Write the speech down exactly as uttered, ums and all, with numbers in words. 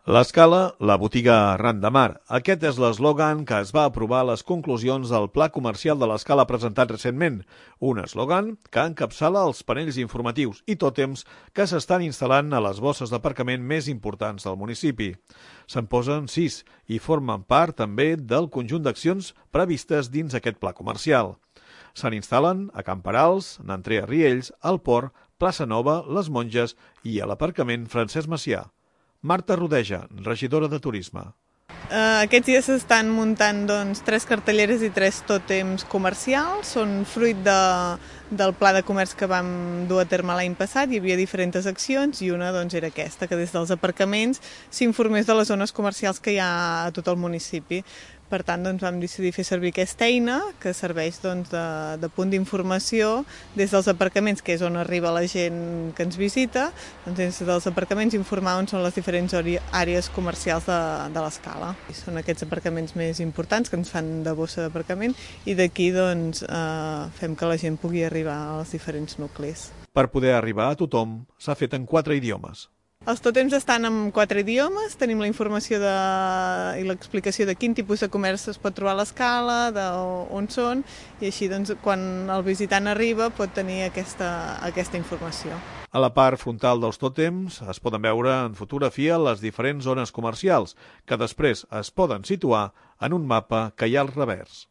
L'Escala, la botiga arran de mar. Aquest és l'eslògan que es va aprovar a les conclusions del Pla Comercial de l'Escala presentat recentment. Un eslògan que encapçala els panells informatius i tòtems que s'estan instal·lant a les bosses d'aparcament més importants del municipi. Se'n posen sis i formen part també del conjunt d'accions previstes dins aquest pla comercial. Se n'instal·len a Camperals, Nantrea Riells, al Port, Plaça Nova, Les Monges i a l'aparcament Francesc Macià. Marta Rodeja, regidora de Turisme. Uh, aquests dies s'estan muntant doncs, tres cartelleres i tres tòtems comercials. Són fruit de, del pla de comerç que vam dur a terme l'any passat. Hi havia diferents accions i una doncs, era aquesta, que des dels aparcaments s'informés de les zones comercials que hi ha a tot el municipi. Per tant, doncs, vam decidir fer servir aquesta eina que serveix doncs, de, de punt d'informació des dels aparcaments, que és on arriba la gent que ens visita, doncs, des dels aparcaments informar on són les diferents àrees comercials de, de l'Escala. Són aquests aparcaments més importants que ens fan de bossa d'aparcament i d'aquí doncs, eh, fem que la gent pugui arribar als diferents nuclis. Per poder arribar a tothom s'ha fet en quatre idiomes. Els tòtems estan en quatre idiomes, tenim la informació de, i l'explicació de quin tipus de comerç es pot trobar a l'Escala, d'on són, i així doncs, quan el visitant arriba pot tenir aquesta, aquesta informació. A la part frontal dels tòtems es poden veure en fotografia les diferents zones comercials, que després es poden situar en un mapa que hi ha al revers.